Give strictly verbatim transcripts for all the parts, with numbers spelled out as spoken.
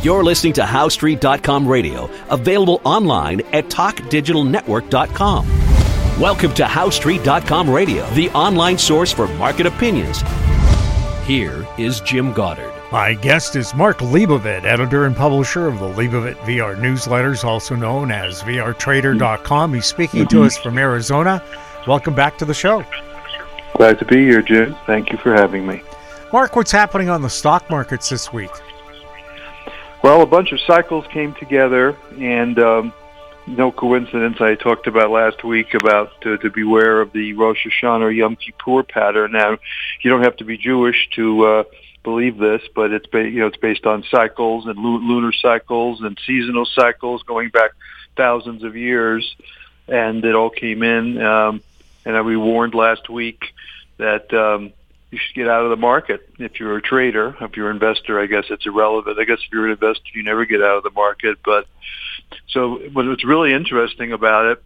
You're listening to How Street dot com radio, available online at talk digital network dot com. Welcome to How Street dot com radio, the online source for market opinions. Here is Jim Goddard. My guest is Mark Leibovit, editor and publisher of the Leibovit V R newsletters, also known as V R Trader dot com. He's speaking to us from Arizona. Welcome back to the show. Glad to be here, Jim. Thank you for having me. Mark, what's happening on the stock markets this week? Well, a bunch of cycles came together, and um, no coincidence, I talked about last week about uh, to beware of the Rosh Hashanah or Yom Kippur pattern. Now, you don't have to be Jewish to uh, believe this, but it's ba- you know it's based on cycles and lu- lunar cycles and seasonal cycles going back thousands of years, and it all came in. Um, and we warned last week that um, you should get out of the market if you're a trader. If you're an investor, I guess it's irrelevant. I guess if you're an investor, you never get out of the market. But so what's really interesting about it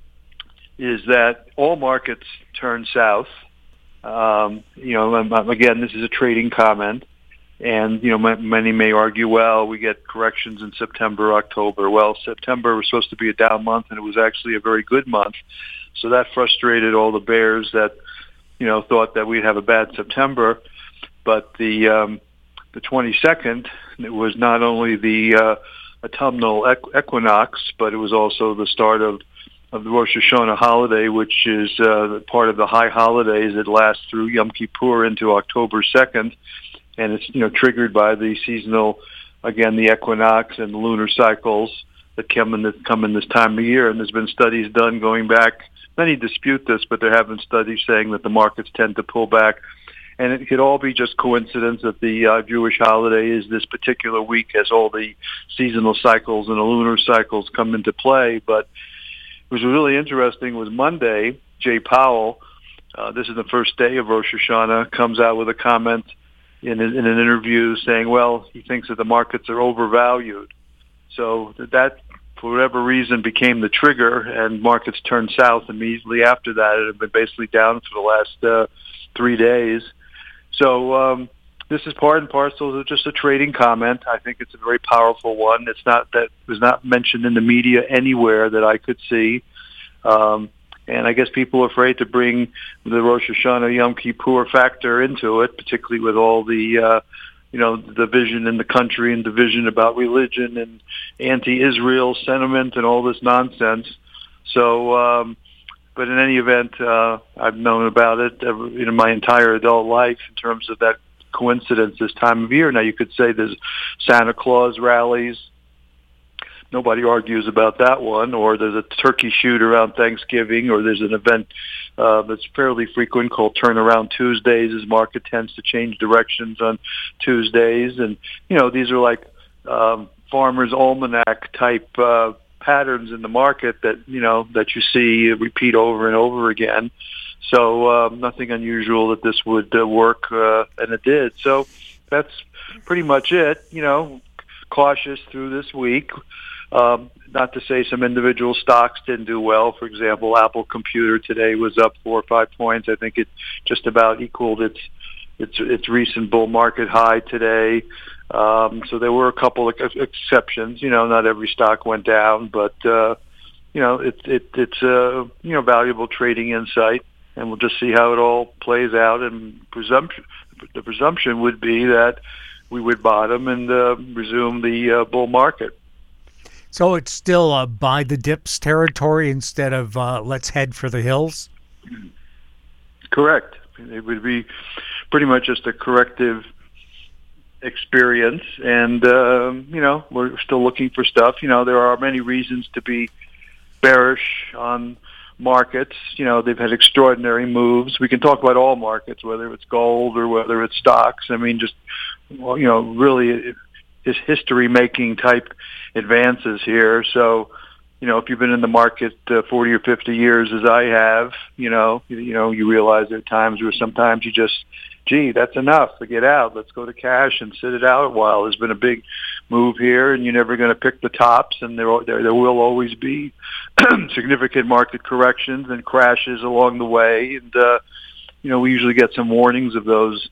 is that all markets turn south. Um, you know, again, this is a trading comment, and you know, many may argue, well, we get corrections in September, October. Well, September was supposed to be a down month, and it was actually a very good month. So that frustrated all the bears that, you know, thought that we'd have a bad September. But the um, the twenty-second, it was not only the uh, autumnal equ- equinox, but it was also the start of of the Rosh Hashanah holiday, which is uh, part of the high holidays that last through Yom Kippur into October second, and it's you know triggered by the seasonal, again the equinox and the lunar cycles that come in this, come in this time of year. And there's been studies done going back. Many dispute this, but there have been studies saying that the markets tend to pull back, and it could all be just coincidence that the uh, Jewish holiday is this particular week as all the seasonal cycles and the lunar cycles come into play. But what was really interesting was Monday, Jay Powell, uh, this is the first day of Rosh Hashanah, comes out with a comment in, in an interview saying, well, he thinks that the markets are overvalued. So that, for whatever reason, became the trigger, and markets turned south immediately after that. It had been basically down for the last uh, three days. So um, this is part and parcel of just a trading comment. I think it's a very powerful one. It's not that it was not mentioned in the media anywhere that I could see. Um, and I guess people are afraid to bring the Rosh Hashanah Yom Kippur factor into it, particularly with all the, uh, you know, division in the country and division about religion and anti-Israel sentiment and all this nonsense. So, um, but in any event, uh, I've known about it every, you know, my entire adult life in terms of that coincidence this time of year. Now, you could say there's Santa Claus rallies. Nobody argues about that one. Or there's a turkey shoot around Thanksgiving, or there's an event uh, that's fairly frequent called Turnaround Tuesdays, as market tends to change directions on Tuesdays. And, you know, these are like um, Farmer's Almanac type uh, patterns in the market that, you know, that you see repeat over and over again. So um, nothing unusual that this would uh, work, uh, and it did. So that's pretty much it. You know, cautious through this week. Um, not to say some individual stocks didn't do well. For example, Apple Computer today was up four or five points. I think it just about equaled its its its recent bull market high today. Um, so there were a couple of exceptions. You know, not every stock went down, but uh, you know, it, it it's a you know valuable trading insight. And we'll just see how it all plays out. And presumption, the presumption would be that we would bottom and uh, resume the uh, bull market. So it's still a buy the dips territory instead of uh, let's head for the hills? Correct. It would be pretty much just a corrective experience. And, uh, you know, we're still looking for stuff. You know, there are many reasons to be bearish on markets. You know, they've had extraordinary moves. We can talk about all markets, whether it's gold or whether it's stocks. I mean, just, well, you know, really is history-making type advances here. So, you know, if you've been in the market uh, forty or fifty years, as I have, you know, you, you know, you realize there are times where sometimes you just, gee, that's enough to get out. Let's go to cash and sit it out a while. There's been a big move here, and you're never going to pick the tops, and there there, there will always be significant market corrections and crashes along the way. And, uh, you know, we usually get some warnings of those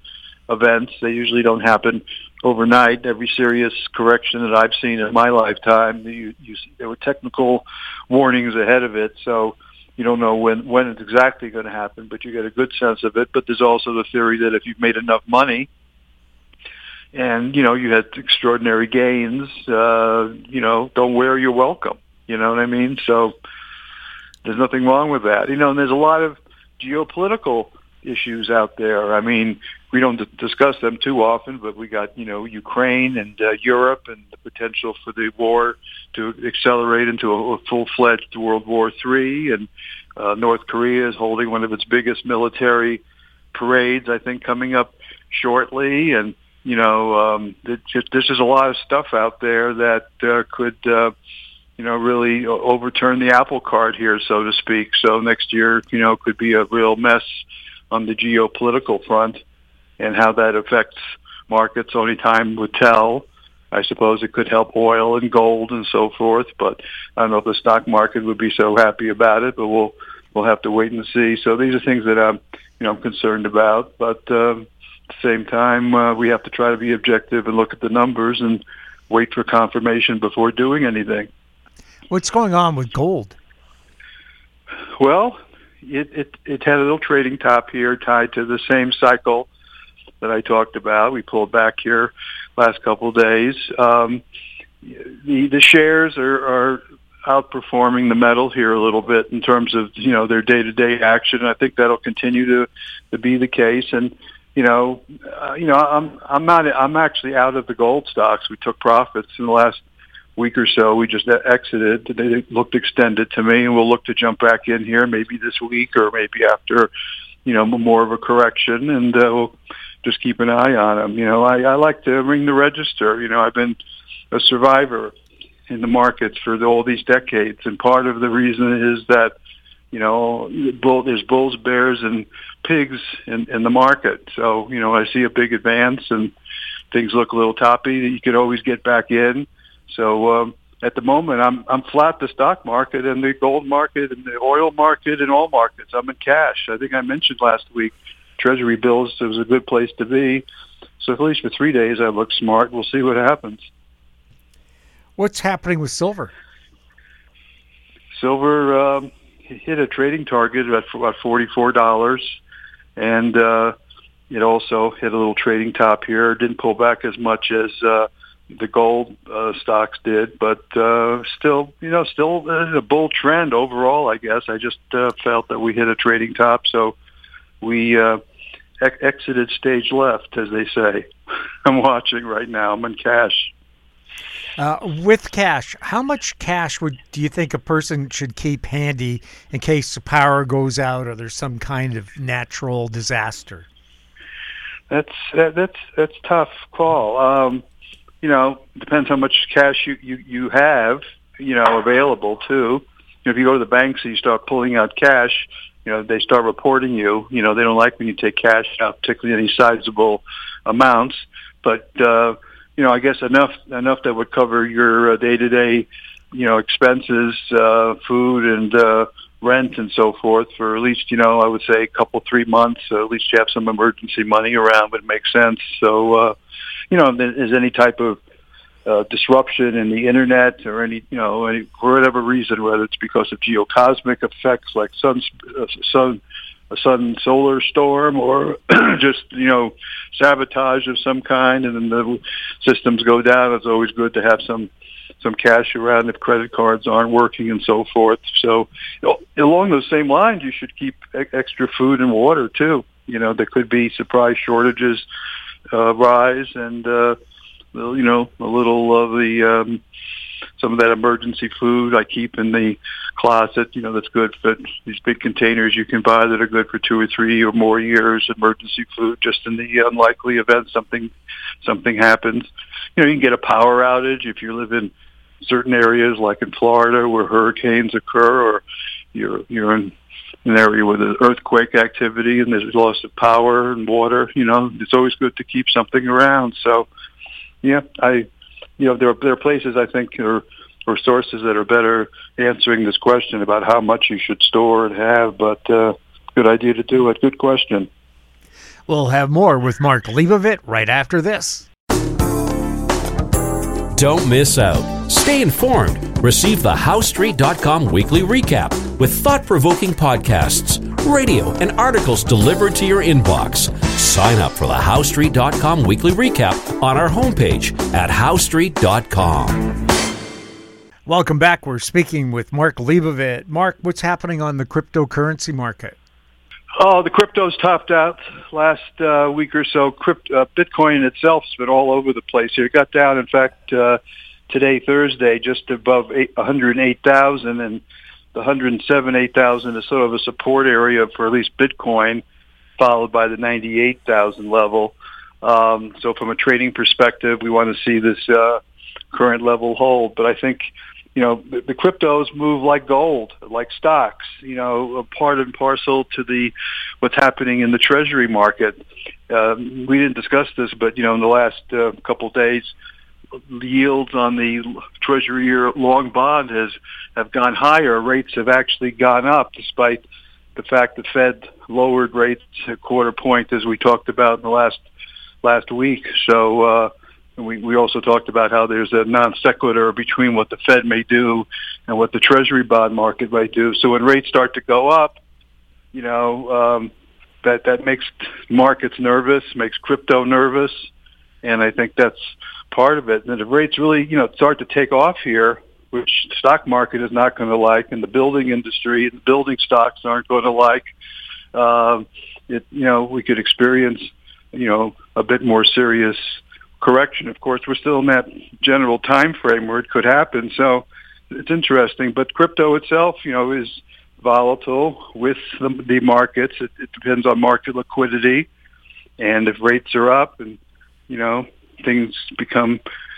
events. They usually don't happen overnight. Every serious correction that I've seen in my lifetime, you, you, there were technical warnings ahead of it, so you don't know when, when it's exactly going to happen, but you get a good sense of it. But there's also the theory that if you've made enough money and, you know, you had extraordinary gains, uh, you know, don't wear your welcome. You know what I mean? So there's nothing wrong with that. You know, and there's a lot of geopolitical issues out there. I mean, we don't d- discuss them too often, but we got, you know, Ukraine and uh, Europe and the potential for the war to accelerate into a, a full-fledged World War Three. And uh, North Korea is holding one of its biggest military parades, I think, coming up shortly. And, you know, um, it just, there's just a lot of stuff out there that uh, could, uh, you know, really overturn the apple cart here, so to speak. So next year, you know, could be a real mess on the geopolitical front, and how that affects markets, only time would tell. I suppose it could help oil and gold and so forth, but I don't know if the stock market would be so happy about it, but we'll we'll have to wait and see. So these are things that I'm, you know, I'm concerned about, but uh, at the same time, uh, we have to try to be objective and look at the numbers and wait for confirmation before doing anything. What's going on with gold? Well, It, it it had a little trading top here tied to the same cycle that I talked about. We pulled back here last couple of days. Um, the the shares are, are outperforming the metal here a little bit in terms of, you know, their day-to-day action. I think that'll continue to, to be the case. And you know, uh, you know, I'm I'm not I'm actually out of the gold stocks. We took profits in the last week or so. We just exited. They looked extended to me, and we'll look to jump back in here maybe this week or maybe after, you know, more of a correction, and uh, we'll just keep an eye on them. You know, I, I like to ring the register. You know, I've been a survivor in the markets for the, all these decades, and part of the reason is that, you know, bull, there's bulls, bears, and pigs in, in the market. So, you know, I see a big advance and things look a little toppy. You could always get back in. So um, at the moment, I'm I'm flat the stock market and the gold market and the oil market and all markets. I'm in cash. I think I mentioned last week, Treasury bills, it was a good place to be. So at least for three days, I look smart. We'll see what happens. What's happening with silver? Silver um, hit a trading target at about forty-four dollars, and uh, it also hit a little trading top here. It didn't pull back as much as uh, the gold uh, stocks did, but uh, still, you know, still uh, a bull trend overall, I guess. I just uh, felt that we hit a trading top, so we uh, ex- exited stage left, as they say. I'm watching right now. I'm in cash. Uh, with cash, how much cash would do you think a person should keep handy in case the power goes out or there's some kind of natural disaster? That's that, that's that's a tough call. Um, you know, depends how much cash you, you, you have, you know, available too. You know, if you go to the banks and you start pulling out cash, you know, they start reporting you. You know, they don't like when you take cash out, particularly any sizable amounts. But uh, you know, I guess enough enough that would cover your uh, day-to-day, you know, expenses, uh, food and uh, rent and so forth for at least, you know, I would say a couple, three months. So at least you have some emergency money around, but it makes sense. So, uh, you know, if there's any type of uh, disruption in the internet or any, you know, any, for whatever reason, whether it's because of geocosmic effects like sun, uh, sun, a sun solar storm or just, you know, sabotage of some kind, and then the systems go down, it's always good to have some some cash around if credit cards aren't working and so forth. So, you know, along those same lines, you should keep e- extra food and water too. You know, there could be surprise shortages uh, rise, and uh, you know, a little of the um, some of that emergency food I keep in the closet. You know, that's good for these big containers you can buy that are good for two or three or more years. Emergency food, just in the unlikely event something something happens. You know, you can get a power outage if you live in certain areas, like in Florida, where hurricanes occur, or you're you're in an area with an earthquake activity and there's loss of power and water. You know, it's always good to keep something around. So, yeah, I, you know, there are there are places I think or or sources that are better answering this question about how much you should store and have. But uh, good idea to do it. Good question. We'll have more with Mark Leibovit right after this. Don't miss out. Stay informed. Receive the How Street dot com weekly recap with thought-provoking podcasts, radio, and articles delivered to your inbox. Sign up for the How Street dot com weekly recap on our homepage at How Street dot com. Welcome back. We're speaking with Mark Leibovit. Mark, what's happening on the cryptocurrency market? Oh, the crypto's topped out last uh, week or so. Crypt, uh, Bitcoin itself has been all over the place here. It got down, in fact, uh, today, Thursday, just above eight, one hundred eight thousand, and the one hundred seven, eight thousand is sort of a support area for at least Bitcoin, followed by the ninety-eight thousand level. Um, so from a trading perspective, we want to see this uh, current level hold. But I think, you know, the, the cryptos move like gold, like stocks, you know, a part and parcel to the what's happening in the Treasury market. Um, we didn't discuss this, but, you know, in the last uh, couple of days, the yields on the Treasury year long bond has have gone higher. Rates have actually gone up, despite the fact the Fed lowered rates a quarter point, as we talked about in the last last week. So uh, we we also talked about how there's a non sequitur between what the Fed may do and what the Treasury bond market might do. So when rates start to go up, you know, um, that that makes markets nervous, makes crypto nervous, and I think that's part of it. And if rates really, you know, start to take off here, which the stock market is not going to like, and the building industry and the building stocks aren't going to like, um, it, you know, we could experience, you know, a bit more serious correction. Of course, we're still in that general time frame where it could happen. So it's interesting. But crypto itself, you know, is volatile with the, the markets. It, it depends on market liquidity. And if rates are up and, you know, things become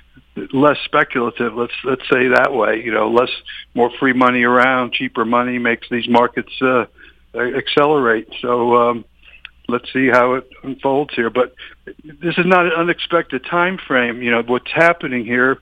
less speculative, let's let's say that way, you know, less, more free money around, cheaper money makes these markets uh, accelerate. So um, let's see how it unfolds here. But this is not an unexpected time frame. You know, what's happening here,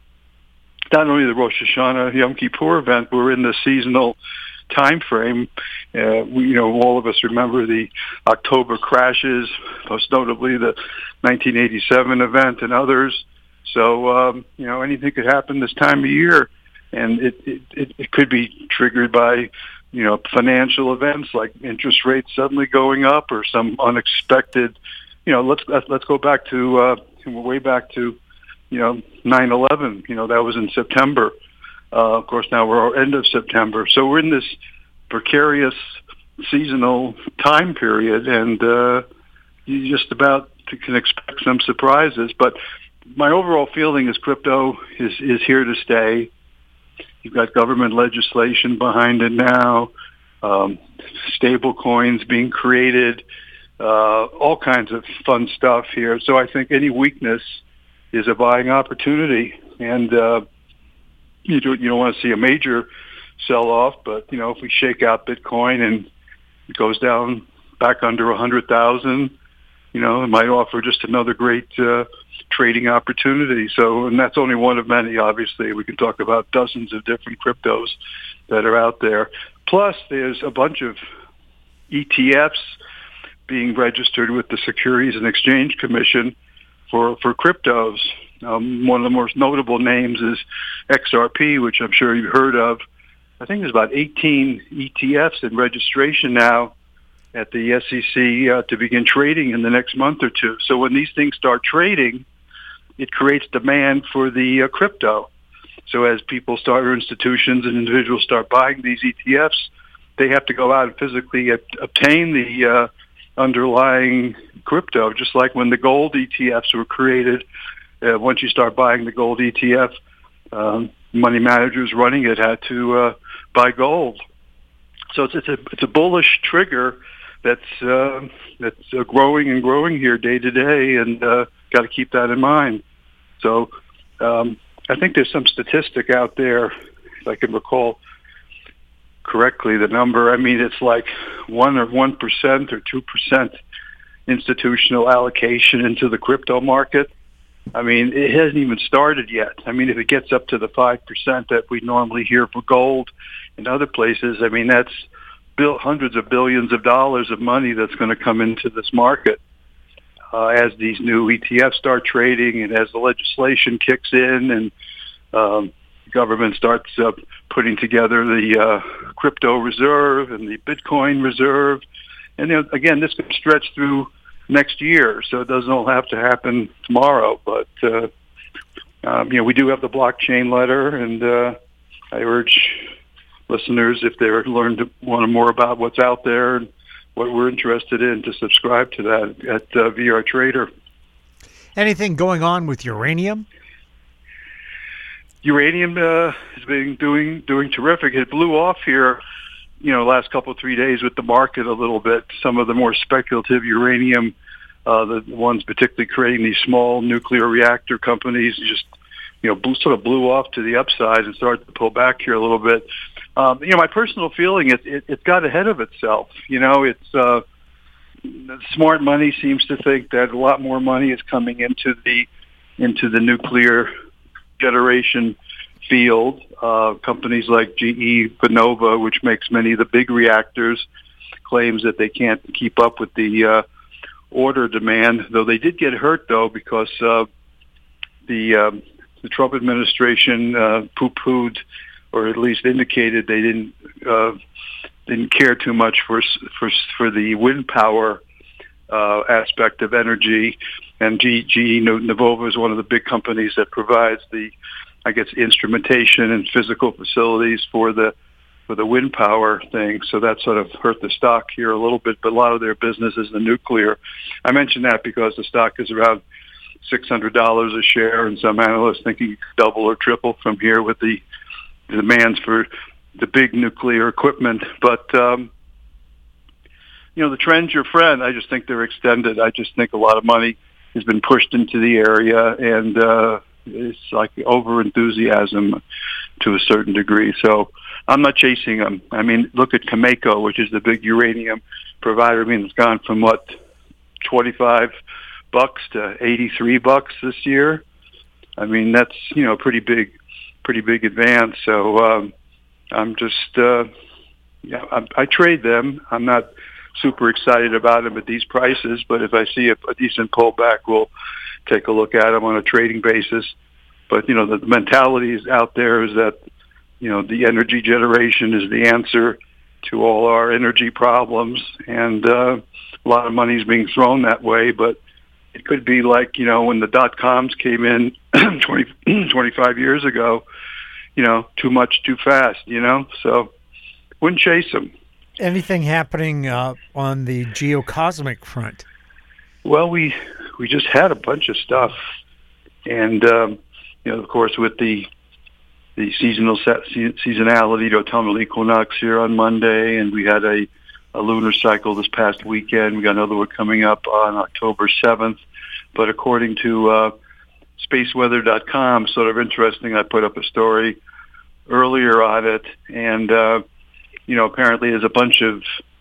not only the Rosh Hashanah Yom Kippur event, we're in the seasonal time frame. Uh, we, you know, all of us remember the October crashes, most notably the nineteen eighty-seven event and others. So, um, you know, anything could happen this time of year, and it, it, it, it could be triggered by, you know, financial events like interest rates suddenly going up or some unexpected, you know, let's, let's, let's go back to, uh, way back to, you know, nine eleven, you know, that was in September. Uh, of course, now we're end of September. So we're in this precarious seasonal time period, and uh, you just about can expect some surprises. But my overall feeling is crypto is, is here to stay. You've got government legislation behind it now, um, stable coins being created, uh, all kinds of fun stuff here. So I think any weakness is a buying opportunity, and uh, You don't, you don't want to see a major sell-off, but, you know, if we shake out Bitcoin and it goes down back under one hundred thousand, you know, it might offer just another great uh, trading opportunity. So, and that's only one of many, obviously. We can talk about dozens of different cryptos that are out there. Plus, there's a bunch of E T Fs being registered with the Securities and Exchange Commission for, for cryptos. Um, one of the most notable names is X R P, which I'm sure you've heard of. I think there's about eighteen E T Fs in registration now at the S E C uh, to begin trading in the next month or two. So when these things start trading, it creates demand for the uh, crypto. So as people start, or institutions and individuals start buying these E T Fs, they have to go out and physically obtain the uh, underlying crypto, just like when the gold E T Fs were created. Uh, once you start buying the gold E T F, um, money managers running it had to uh, buy gold. So it's, it's a it's a bullish trigger that's uh, that's uh, growing and growing here day to day, and uh, got to keep that in mind. So um, I think there's some statistic out there, if I can recall correctly, the number. I mean, it's like one or one percent or two percent institutional allocation into the crypto market. I mean, it hasn't even started yet. I mean, if it gets up to the five percent that we normally hear for gold and other places, I mean, that's bill, hundreds of billions of dollars of money that's going to come into this market. uh, as these new E T Fs start trading and as the legislation kicks in and um, the government starts uh, putting together the uh, crypto reserve and the Bitcoin reserve. And you know, again, this could stretch through next year, so it doesn't all have to happen tomorrow. But, uh, um, you know, we do have the blockchain letter, and uh, I urge listeners, if they learn to want more about what's out there and what we're interested in, to subscribe to that at uh, V R Trader. Anything going on with uranium? Uranium uh, has been doing doing terrific. It blew off here, you know, last couple of three days with the market a little bit. Some of the more speculative uranium, uh, the ones particularly creating these small nuclear reactor companies, just, you know, blew, sort of blew off to the upside and started to pull back here a little bit. Um, you know, my personal feeling is it, it got ahead of itself. You know, it's uh, smart money seems to think that a lot more money is coming into the into the nuclear generation field. Uh, companies like G E Vernova, which makes many of the big reactors, claims that they can't keep up with the uh, order demand. Though they did get hurt, though, because uh, the uh, the Trump administration uh, poo-pooed, or at least indicated they didn't uh, didn't care too much for for for the wind power uh, aspect of energy. And G E Vernova is one of the big companies that provides the, I guess, instrumentation and physical facilities for the for the wind power thing. So that sort of hurt the stock here a little bit. But a lot of their business is the nuclear. I mention that because the stock is around six hundred dollars a share, and some analysts thinking it could double or triple from here with the demands for the big nuclear equipment. But um, you know, the trend's your friend. I just think they're extended. I just think a lot of money has been pushed into the area, and uh, it's like over enthusiasm to a certain degree. So I'm not chasing them. I mean, look at Cameco, which is the big uranium provider. I mean, it's gone from what, twenty-five bucks to eighty-three bucks this year. I mean, that's, you know, pretty big, pretty big advance. So um, I'm just, uh, yeah, I, I trade them. I'm not super excited about them at these prices, but if I see a, a decent pullback, we'll take a look at them on a trading basis. But, you know, the, the mentality is out there is that, you know, the energy generation is the answer to all our energy problems, and uh, a lot of money is being thrown that way. But it could be like, you know, when the dot-coms came in twenty, twenty-five years ago, you know, too much too fast, you know, so wouldn't chase them. Anything happening uh, on the geocosmic front? Well, we we just had a bunch of stuff, and um, you know, of course, with the the seasonal set, seasonality, the autumnal equinox here on Monday, and we had a, a lunar cycle this past weekend. We got another one coming up on October seventh. But according to uh, space weather dot com, sort of interesting, I put up a story earlier on it, and uh, you know, apparently there's a bunch of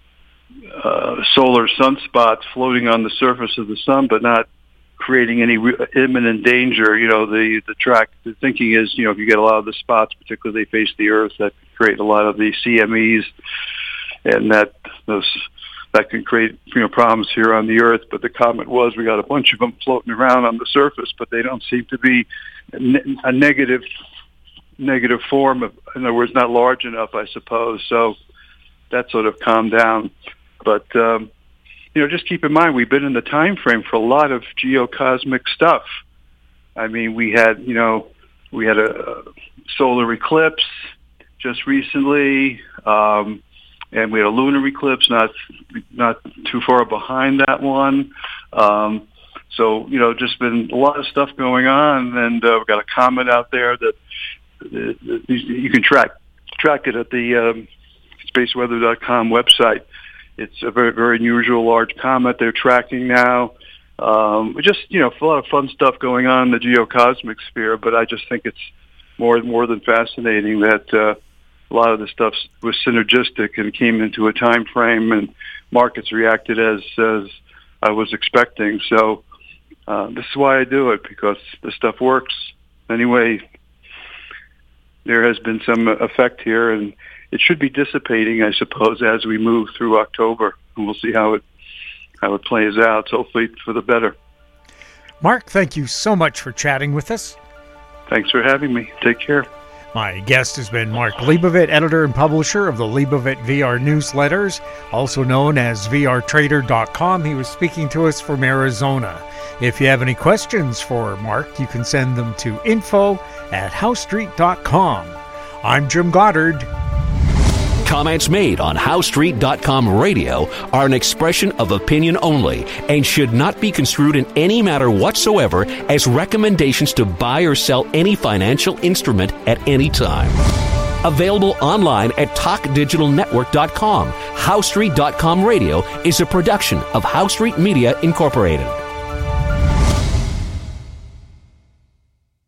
uh, solar sunspots floating on the surface of the sun, but not creating any re- imminent danger. You know, the the track, the thinking is, you know, if you get a lot of the spots, particularly they face the Earth, that create a lot of the C M Es, and that those that can create, you know, problems here on the Earth. But the comment was, we got a bunch of them floating around on the surface, but they don't seem to be a, ne- a negative. negative form of, in other words, not large enough, I suppose. So that sort of calmed down. But, um, you know, just keep in mind, we've been in the time frame for a lot of geocosmic stuff. I mean, we had, you know, we had a solar eclipse just recently, um, and we had a lunar eclipse not not too far behind that one. Um, so, you know, just been a lot of stuff going on, and uh, we've got a comet out there that The, the, you can track track it at the um, space weather dot com website. It's a very, very unusual large comet they're tracking now. Um, just, you know, a lot of fun stuff going on in the geocosmic sphere, but I just think it's more more than fascinating that uh, a lot of the stuff was synergistic and came into a time frame, and markets reacted as, as I was expecting. So uh, this is why I do it, because the stuff works. Anyway, there has been some effect here, and it should be dissipating, I suppose, as we move through October. And we'll see how it how it plays out, hopefully for the better. Mark, thank you so much for chatting with us. Thanks for having me. Take care. My guest has been Mark Leibovit, editor and publisher of the Leibovit V R newsletters, also known as V R Trader dot com. He was speaking to us from Arizona. If you have any questions for Mark, you can send them to info at house street dot com. I'm Jim Goddard. Comments made on house street dot com radio are an expression of opinion only and should not be construed in any matter whatsoever as recommendations to buy or sell any financial instrument at any time. Available online at talk digital network dot com. house street dot com radio is a production of House Street Media Incorporated.